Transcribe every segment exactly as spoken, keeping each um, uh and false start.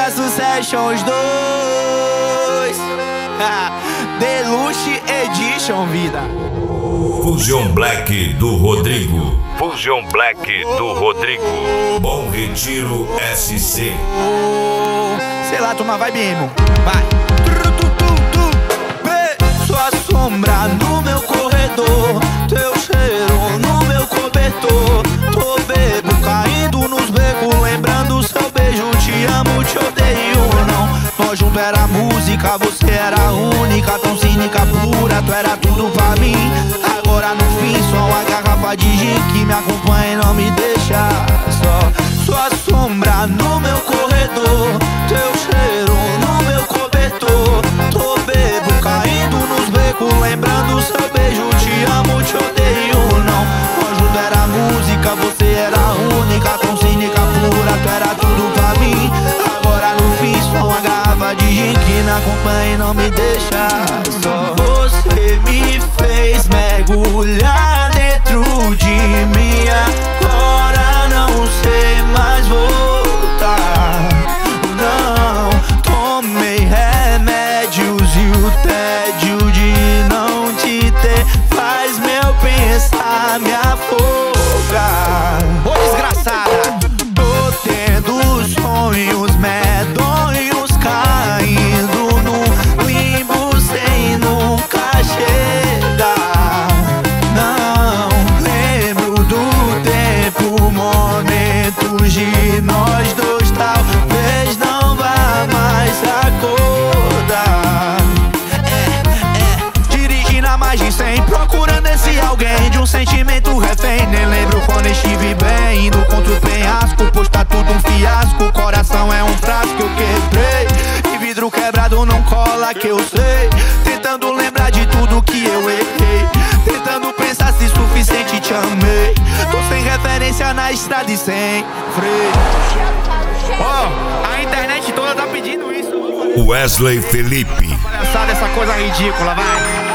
Sucesso Sessions dois Deluxe Edition, vida. Fusion Black do Rodrigo. Fusion Black do Rodrigo. Bom Retiro S C. Sei lá, toma vibe emo. Vai. Sua sombra no meu corredor, teu cheiro no meu cobertor. Tô bebo, caindo nos becos, lembrando seu beijo. Te amo, te odeio, não. Nós juntos era música, você era a única. Tão cínica, pura, tu era tudo pra mim. Agora no fim, só uma garrafa de gin que me acompanha e não me deixa só. Sua sombra no meu corredor, teu cheiro no meu cobertor. Tô bebo, caindo nos becos, lembrando seu beijo. Te amo, te odeio, não. Nós juntos era música, você era a única. Tão cínica, pura, tu era tudo pra mim. Agora no fim, só uma garrafa de gin que me acompanha e não me deixa só. Você me fez mergulhar dentro de mim. Agora não sei mais voltar. Não, tomei remédios e o tédio de não te ter faz meu pensar me afogar. Ô desgraçada, tô tendo sonhos medonhos, caindo no limbo sem nunca chegar. Não lembro do tempo, momentos de nós dois, talvez não vá mais acordar. É, é, dirigindo a mais de cem, procurando esse alguém de um sentimento refém. Nem lembro quando estive bem, indo contra o penhasco, pois tá tudo um fiasco. Coração é um frasco que eu quebrei, e vidro quebrado não cola, que eu sei. Tentando lembrar de tudo que eu errei, tentando pensar se suficiente te amei. Tô sem referência na estrada e sem freio. Ó, oh, a internet toda tá pedindo isso. Wesley Felipe. Palhaçada, essa coisa ridícula, vai.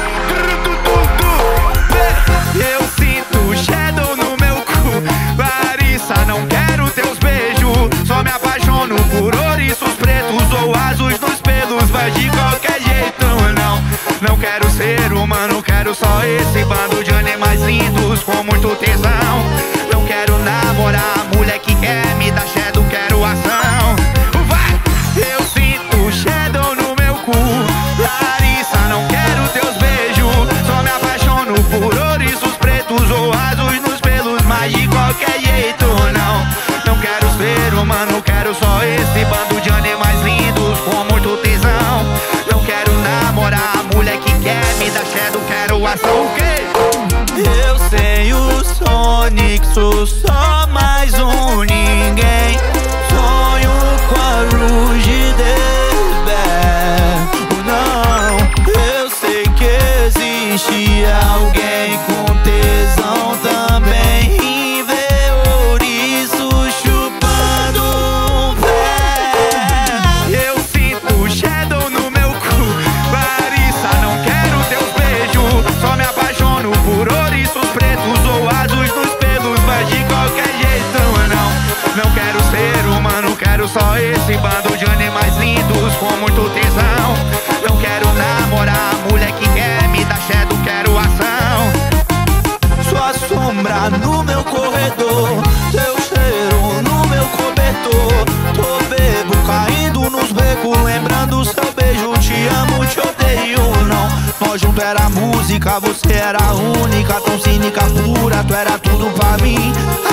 Eu sinto shadow no meu cu, Larissa, não quero teus beijos. Só me apaixono por ouriços pretos ou azuis nos pelos. Mas de qualquer jeito não, não quero ser humano. Quero só esse bando de animais lindos com muito tesão. Não quero namorar a mulher que quer me dar shadow, quero ação. Vai! Eu sinto shadow no meu cu, Larissa, não quero teus beijos. Só me apaixono por ouriços pretos ou azuis nos pelos. Mas de qualquer jeito não, não quero ser humano. Quero só esse bando de animais lindos com muito tesão. Não quero namorar a mulher que quer me dar shadow, quero ação. O quê? Eu sei o Sonic, sou só mais um ninguém. Sonho com a Rouge Desbert. Não, eu sei que existe alguém com tesão também em ver ouriço chupando um pé. Eu sinto shadow no meu cu, Larissa, não quero teus beijos. Só me apaixono por ouriços pretos ou azuis nos pelos. Mas de qualquer jeito não, não quero ser humano. Quero só esse bando de animais lindos com muito tesão. Não quero namorar a mulher que quer me dar shadow, quero ação. Sua sombra no meu corredor, teu cheiro no meu cobertor. Tô bebo, caindo nos becos, lembrando seu beijo. Te amo, te odeio, não. Nós juntos era música, você era a única. Tão cínica, pura, tu era tudo pra mim.